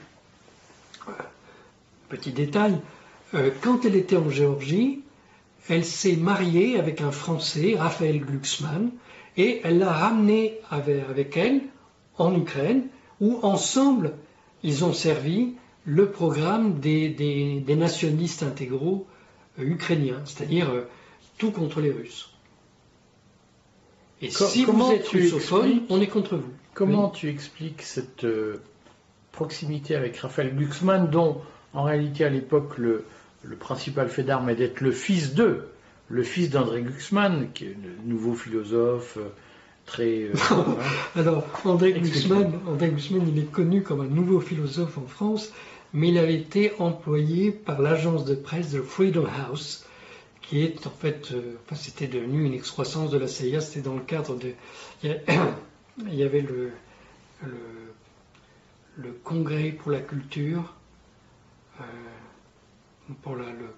petit détail, quand elle était en Géorgie, elle s'est mariée avec un Français, Raphaël Glucksmann, et elle l'a ramené avec elle en Ukraine, où ensemble, ils ont servi le programme des nationalistes intégraux ukrainiens, c'est-à-dire tout contre les Russes. Et si vous êtes russophone, on est contre vous. Comment tu expliques cette proximité avec Raphaël Glucksmann, dont en réalité à l'époque le principal fait d'armes est d'être le fils d'André Glucksmann, qui est le nouveau philosophe très... Alors, André Glucksmann, il est connu comme un nouveau philosophe en France, mais il avait été employé par l'agence de presse de Freedom House, qui est en fait, c'était devenu une excroissance de la CIA. C'était dans le cadre de... Il y avait le Congrès pour la culture, pour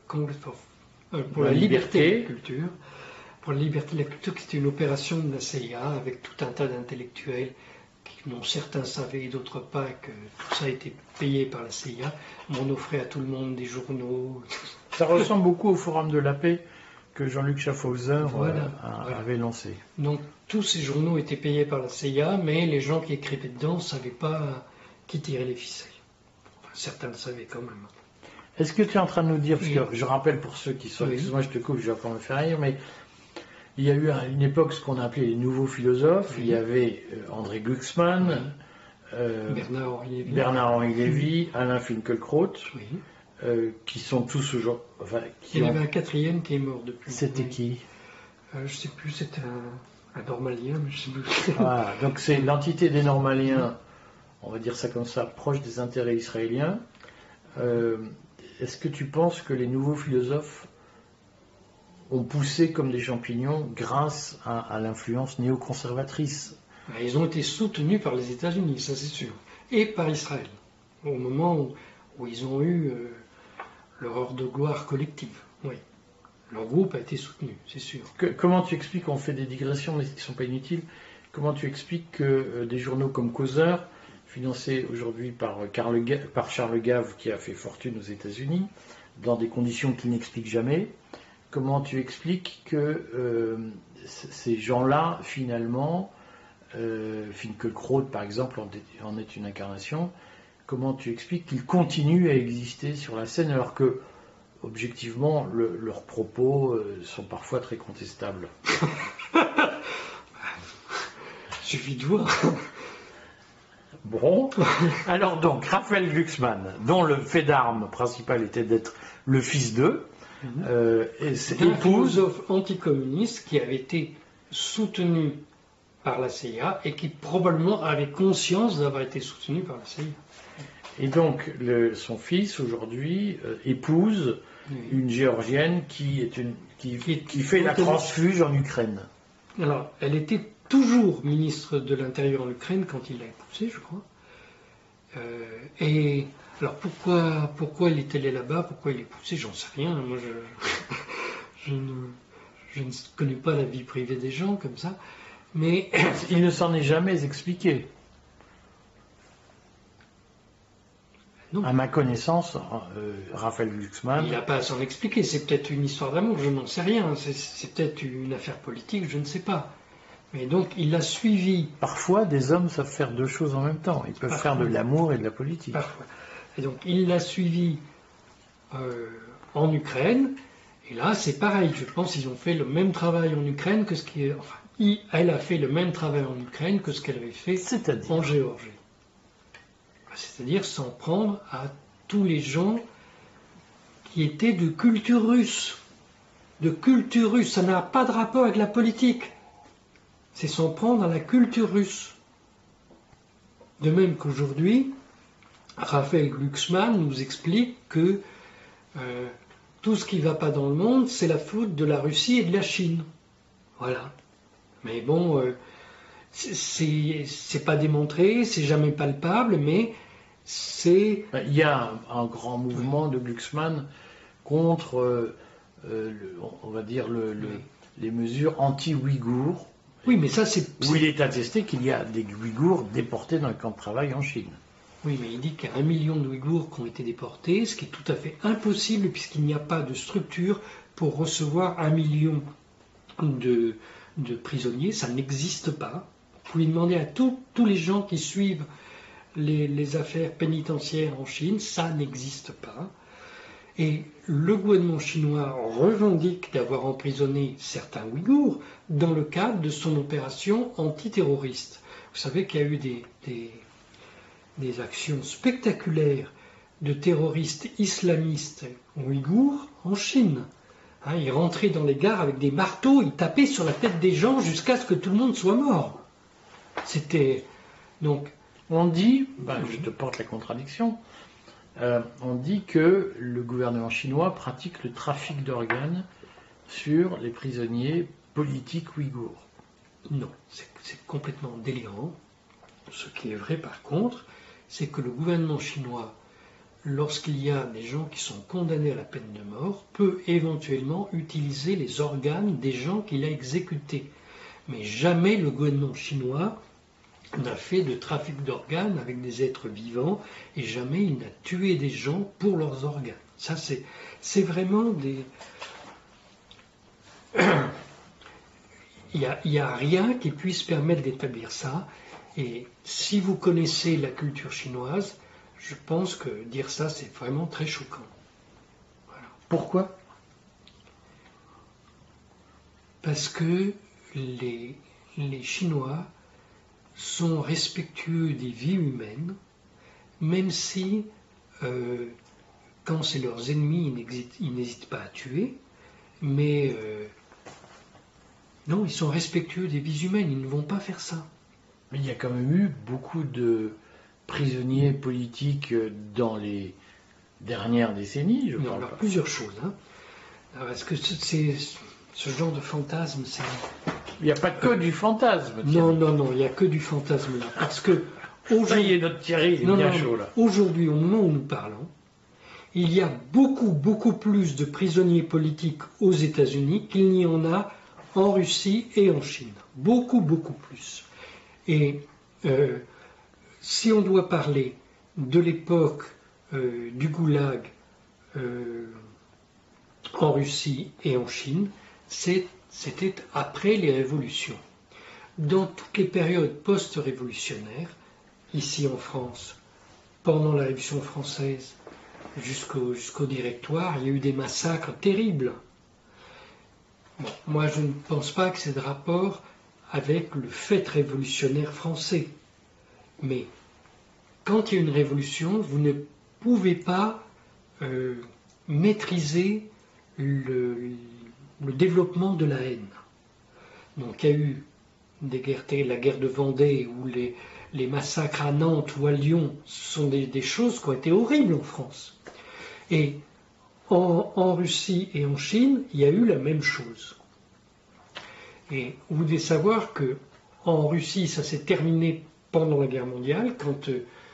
la liberté de la culture, pour la liberté de la culture, qui était une opération de la CIA avec tout un tas d'intellectuels dont certains savaient et d'autres pas que tout ça a été payé par la CIA. On offrait à tout le monde des journaux. Ça ressemble beaucoup au Forum de la paix que Jean-Luc Schaffhauser avait lancé. Donc tous ces journaux étaient payés par la CIA, mais les gens qui écrivaient dedans ne savaient pas qui tirait les ficelles. Enfin, certains le savaient quand même. Est-ce que tu es en train de nous dire, parce que je rappelle pour ceux qui sont, excuse-moi je te coupe, je vais encore me faire rire, mais il y a eu à une époque ce qu'on a appelé les nouveaux philosophes. Il y avait André Glucksmann, Bernard-Henri Lévy, Alain Finkielkraut, qui sont tous aujourd'hui... Enfin, il y avait un quatrième qui est mort depuis. C'était qui? Je ne sais plus, c'était un normalien, mais je ne sais plus. Ah, donc c'est l'entité des normaliens, on va dire ça comme ça, proche des intérêts israéliens. Est-ce que tu penses que les nouveaux philosophes ont poussé comme des champignons grâce à l'influence néoconservatrice? Ils ont été soutenus par les États-Unis, ça c'est sûr, et par Israël, au moment où ils ont eu leur heure de gloire collective. Oui. Leur groupe a été soutenu, c'est sûr. Comment tu expliques, on fait des digressions mais qui ne sont pas inutiles, comment tu expliques que des journaux comme Causeur, financés aujourd'hui par Charles Gave, qui a fait fortune aux États-Unis, dans des conditions qu'il n'explique jamais, comment tu expliques que ces gens-là, finalement, Finkielkraut par exemple en est une incarnation, comment tu expliques qu'ils continuent à exister sur la scène alors que, objectivement, leurs propos sont parfois très contestables? Suffit de voir. Bon, alors donc, Raphaël Glucksmann, dont le fait d'armes principal était d'être le fils d'eux, c'est un philosophe anticommuniste qui avait été soutenu par la CIA et qui probablement avait conscience d'avoir été soutenu par la CIA. Et donc, son fils, aujourd'hui, épouse une Géorgienne qui fait la transfuge en Ukraine. Alors, elle était toujours ministre de l'Intérieur en Ukraine quand il l'a épousée, je crois. Et alors, pourquoi elle est allée là-bas, pourquoi il l'a épousée, j'en sais rien. Moi, je ne connais pas la vie privée des gens comme ça. Mais il ne s'en est jamais expliqué. Non. À ma connaissance, Raphaël Glucksmann... Il n'a pas à s'en expliquer, c'est peut-être une histoire d'amour, je n'en sais rien, c'est peut-être une affaire politique, je ne sais pas. Mais donc, il l'a suivi... Parfois, des hommes savent faire deux choses en même temps, ils peuvent faire de l'amour et de la politique. Parfois. Et donc, il l'a suivi en Ukraine, et là, c'est pareil, je pense qu'ils ont fait le même travail en Ukraine que ce qui est... Enfin, elle a fait le même travail en Ukraine que ce qu'elle avait fait en Géorgie. C'est-à-dire s'en prendre à tous les gens qui étaient de culture russe. De culture russe, ça n'a pas de rapport avec la politique. C'est s'en prendre à la culture russe. De même qu'aujourd'hui, Raphaël Glucksmann nous explique que tout ce qui ne va pas dans le monde, c'est la faute de la Russie et de la Chine. Voilà. Mais bon, c'est pas démontré, c'est jamais palpable, mais c'est... Il y a un grand mouvement de Glucksmann contre, on va dire, les mesures anti-ouïghours. Oui, mais ça c'est... Où il est attesté qu'il y a des Ouïghours déportés dans le camp de travail en Chine. Oui, mais il dit qu'il y a 1 million de Ouïghours qui ont été déportés, ce qui est tout à fait impossible puisqu'il n'y a pas de structure pour recevoir 1 million de prisonniers, ça n'existe pas. Vous pouvez demander à tous les gens qui suivent les affaires pénitentiaires en Chine, ça n'existe pas. Et le gouvernement chinois revendique d'avoir emprisonné certains Ouïghours dans le cadre de son opération antiterroriste. Vous savez qu'il y a eu des actions spectaculaires de terroristes islamistes ouïghours en Chine. Hein, ils rentraient dans les gares avec des marteaux, ils tapaient sur la tête des gens jusqu'à ce que tout le monde soit mort. C'était donc... On dit, je te porte la contradiction, on dit que le gouvernement chinois pratique le trafic d'organes sur les prisonniers politiques ouïghours. Non, c'est complètement délirant. Ce qui est vrai par contre, c'est que le gouvernement chinois, lorsqu'il y a des gens qui sont condamnés à la peine de mort, peut éventuellement utiliser les organes des gens qu'il a exécutés. Mais jamais le gouvernement chinois n'a fait de trafic d'organes avec des êtres vivants et jamais il n'a tué des gens pour leurs organes. Ça, c'est vraiment des... Il n'y a rien qui puisse permettre d'établir ça. Et si vous connaissez la culture chinoise, je pense que dire ça, c'est vraiment très choquant. Voilà. Pourquoi? Parce que les Chinois sont respectueux des vies humaines, même si, quand c'est leurs ennemis, ils n'hésitent pas à tuer, mais non, ils sont respectueux des vies humaines, ils ne vont pas faire ça. Mais il y a quand même eu beaucoup de prisonniers politiques dans les dernières décennies, je Non, crois. alors plusieurs choses. Hein. Alors, est-ce que ce genre de fantasme, c'est... Il n'y a pas que du fantasme. Non, il n'y a que du fantasme là. Parce que ça y est, notre Thierry, il est bien chaud là. Aujourd'hui, au moment où nous parlons, il y a beaucoup plus de prisonniers politiques aux États-Unis qu'il n'y en a en Russie et en Chine. Beaucoup plus. Et si on doit parler de l'époque du goulag en Russie et en Chine, c'était après les révolutions. Dans toutes les périodes post-révolutionnaires, ici en France, pendant la Révolution française jusqu'au Directoire, il y a eu des massacres terribles. Bon, moi, je ne pense pas que c'est de rapport avec le fait révolutionnaire français. Mais quand il y a une révolution, vous ne pouvez pas maîtriser le développement de la haine. Donc il y a eu la guerre de Vendée ou les massacres à Nantes ou à Lyon, ce sont des choses qui ont été horribles en France. Et en Russie et en Chine, il y a eu la même chose. Et vous devez savoir que en Russie, ça s'est terminé pendant la guerre mondiale, quand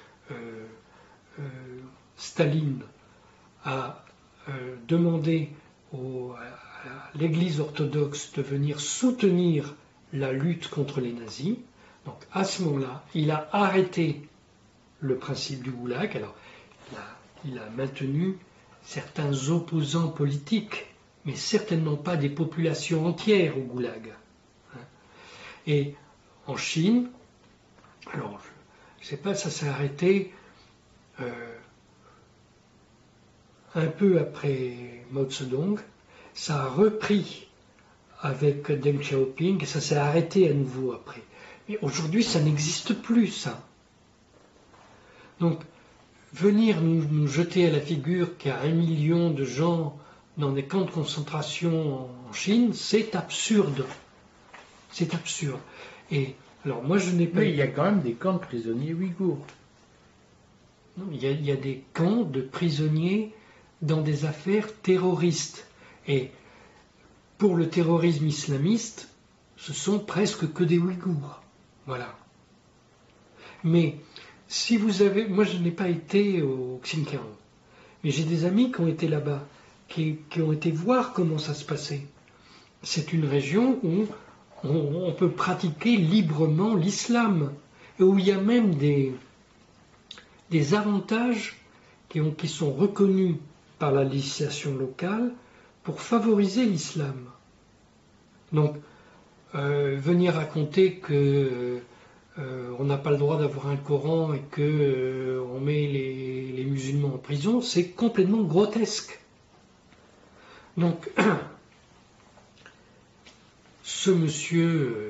Staline a demandé à l'Église orthodoxe de venir soutenir la lutte contre les nazis. Donc à ce moment-là, il a arrêté le principe du goulag. Alors, il a maintenu certains opposants politiques, mais certainement pas des populations entières au goulag. Et en Chine, alors je ne sais pas, ça s'est arrêté un peu après Mao Zedong. Ça a repris avec Deng Xiaoping et ça s'est arrêté à nouveau après. Mais aujourd'hui, ça n'existe plus, ça. Donc, venir nous jeter à la figure qu'il y a 1 million de gens dans des camps de concentration en Chine, c'est absurde. C'est absurde. Et alors, moi, je n'ai pas... Mais il y a quand même des camps de prisonniers ouïghours. Non, il y a des camps de prisonniers dans des affaires terroristes. Et pour le terrorisme islamiste, ce sont presque que des Ouïghours. Voilà. Mais si vous avez... Moi, je n'ai pas été au Xinjiang, mais j'ai des amis qui ont été là-bas, qui ont été voir comment ça se passait. C'est une région où on peut pratiquer librement l'islam, et où il y a même des avantages qui sont reconnus par la législation locale pour favoriser l'islam. Donc, venir raconter que on n'a pas le droit d'avoir un Coran et que on met les musulmans en prison, c'est complètement grotesque. Donc, ce monsieur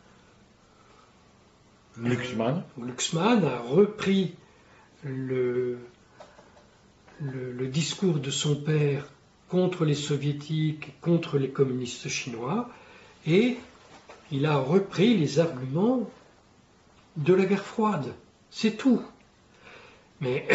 Glucksmann a repris le discours de son père contre les soviétiques, contre les communistes chinois, et il a repris les arguments de la guerre froide. C'est tout. Mais,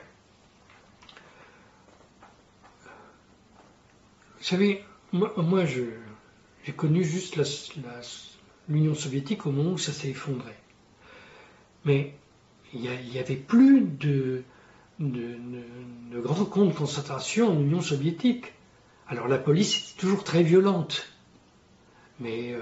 vous savez, moi j'ai connu juste l'Union soviétique au moment où ça s'est effondré. Mais il n'y avait plus de grands camps de concentration en Union soviétique. Alors la police était toujours très violente. Mais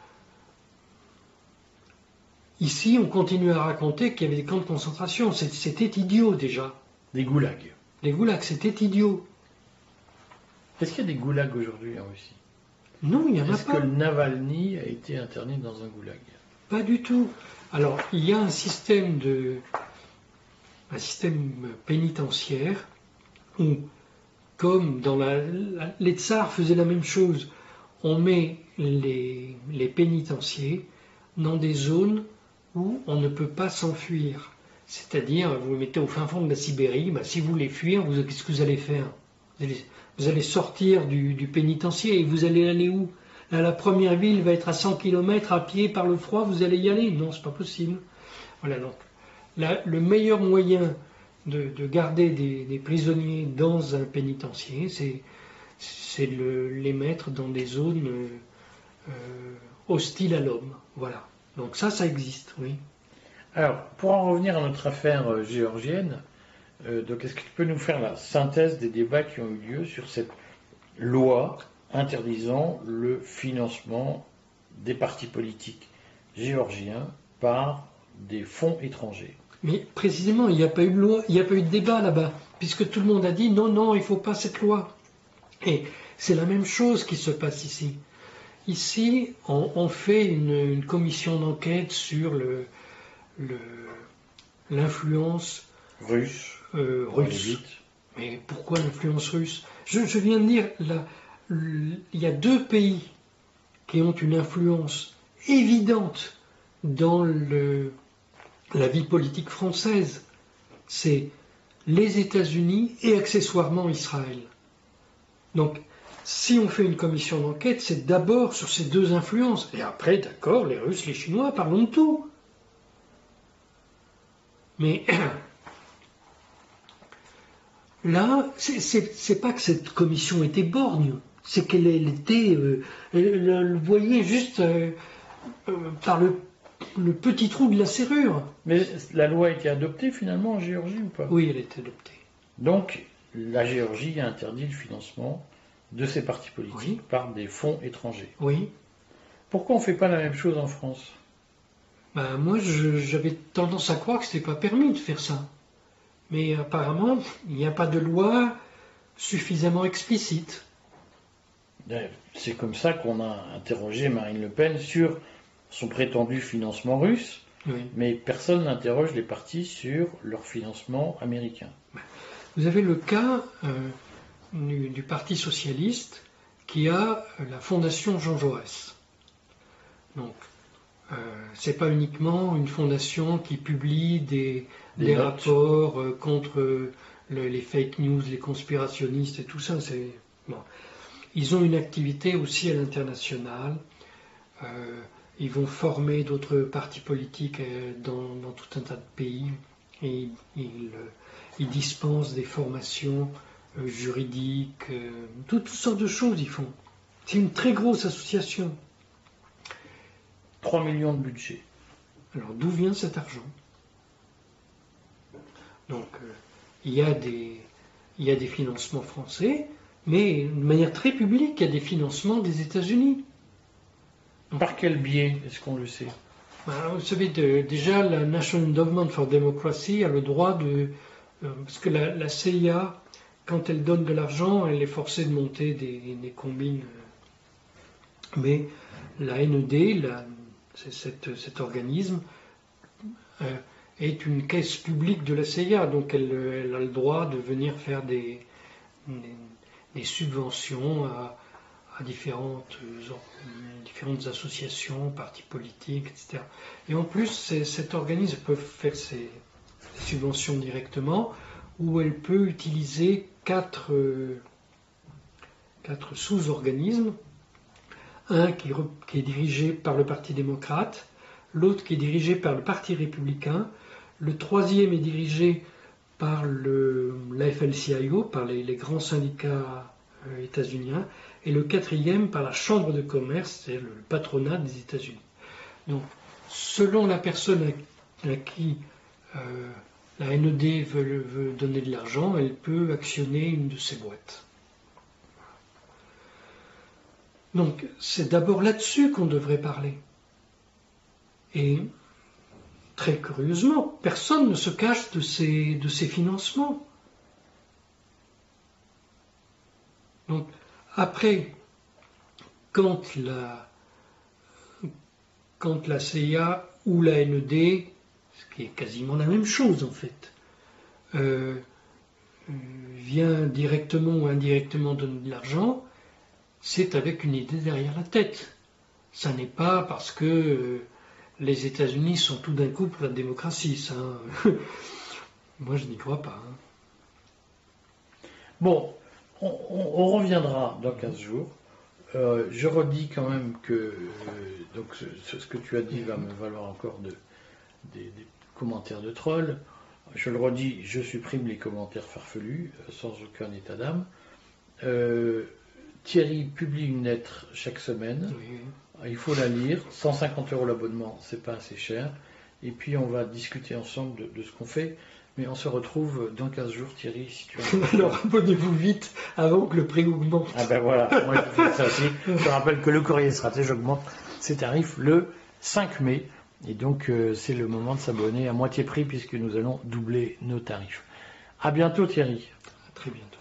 ici, on continue à raconter qu'il y avait des camps de concentration. C'était idiot déjà. Des goulags. Des goulags, c'était idiot. Est-ce qu'il y a des goulags aujourd'hui en Russie? Non, il n'y en a pas. Est-ce que le Navalny a été interné dans un goulag? Pas du tout. Alors, il y a un système pénitentiaire où, comme dans les tsars faisaient la même chose, on met les pénitenciers dans des zones où on ne peut pas s'enfuir. C'est-à-dire, vous les mettez au fin fond de la Sibérie, si vous voulez fuir, qu'est-ce que vous allez faire? Vous allez sortir du pénitencier et vous allez aller où? Là, la première ville va être à 100 km à pied par le froid, vous allez y aller? Non, c'est pas possible. Voilà, donc le meilleur moyen de garder des prisonniers dans un pénitencier, c'est de les mettre dans des zones hostiles à l'homme. Voilà. Donc ça existe, oui. Alors, pour en revenir à notre affaire géorgienne, donc est-ce que tu peux nous faire la synthèse des débats qui ont eu lieu sur cette loi interdisant le financement des partis politiques géorgiens par des fonds étrangers? Mais précisément, il n'y a pas eu de loi, il n'y a pas eu de débat là-bas, puisque tout le monde a dit non, il ne faut pas cette loi. Et c'est la même chose qui se passe ici. Ici, on fait une commission d'enquête sur l'influence russe. Mais pourquoi l'influence russe? Je viens de dire, il y a deux pays qui ont une influence évidente dans la vie politique française. C'est les États-Unis et accessoirement Israël. Donc, si on fait une commission d'enquête, c'est d'abord sur ces deux influences. Et après, d'accord, les Russes, les Chinois, parlons de tout. Mais là, c'est pas que cette commission était borgne, c'est qu'elle était, vous voyez, juste par le petit trou de la serrure. Mais la loi a été adoptée finalement en Géorgie ou pas? Oui, elle a été adoptée. Donc, la Géorgie a interdit le financement de ses partis politiques par des fonds étrangers. Oui. Pourquoi on ne fait pas la même chose en France? Moi, j'avais tendance à croire que ce n'était pas permis de faire ça. Mais apparemment, il n'y a pas de loi suffisamment explicite. C'est comme ça qu'on a interrogé Marine Le Pen sur son prétendu financement russe, mais personne n'interroge les partis sur leur financement américain. Vous avez le cas du Parti socialiste qui a la fondation Jean Jaurès. Donc, c'est pas uniquement une fondation qui publie des rapports contre les fake news, les conspirationnistes et tout ça. Bon. Ils ont une activité aussi à l'international. Ils vont former d'autres partis politiques dans tout un tas de pays. Et ils dispensent des formations juridiques, toutes sortes de choses ils font. C'est une très grosse association. 3 millions de budget. Alors d'où vient cet argent? Donc il y a des financements français, mais de manière très publique, il y a des financements des États-Unis. Par quel biais? Est-ce qu'on le sait? Vous savez, déjà la National Endowment for Democracy a le droit de... parce que la CIA, quand elle donne de l'argent, elle est forcée de monter des combines. Mais la NED, cet organisme, est une caisse publique de la CIA, donc elle a le droit de venir faire des des subventions à différentes associations, partis politiques, etc. Et en plus, cet organisme peut faire ses subventions directement, ou elle peut utiliser quatre sous-organismes. Un qui est dirigé par le Parti démocrate, l'autre qui est dirigé par le Parti républicain, le troisième est dirigé par la FL-CIO, par les grands syndicats états-uniens, et le quatrième par la Chambre de commerce, c'est le patronat des États-Unis. Donc, selon la personne à qui la NED veut donner de l'argent, elle peut actionner une de ces boîtes. Donc, c'est d'abord là-dessus qu'on devrait parler. Et, très curieusement, personne ne se cache de ces financements. Donc, après, quand la CIA ou la NED, ce qui est quasiment la même chose en fait, vient directement ou indirectement donner de l'argent, c'est avec une idée derrière la tête. Ça n'est pas parce que les États-Unis sont tout d'un coup pour la démocratie. Ça, moi, je n'y crois pas. Bon, on reviendra dans 15 jours. Je redis quand même que donc ce que tu as dit va me valoir encore des commentaires de trolls. Je le redis, je supprime les commentaires farfelus, sans aucun état d'âme. Thierry publie une lettre chaque semaine. Oui. Il faut la lire. 150 € l'abonnement, c'est pas assez cher. Et puis on va discuter ensemble de ce qu'on fait. Mais on se retrouve dans 15 jours, Thierry, si tu veux. Alors abonnez-vous vite avant que le prix augmente. Ah ben voilà, moi je fais ça aussi. Je rappelle que le courrier stratège augmente ses tarifs le 5 mai. Et donc c'est le moment de s'abonner à moitié prix puisque nous allons doubler nos tarifs. À bientôt Thierry. À très bientôt.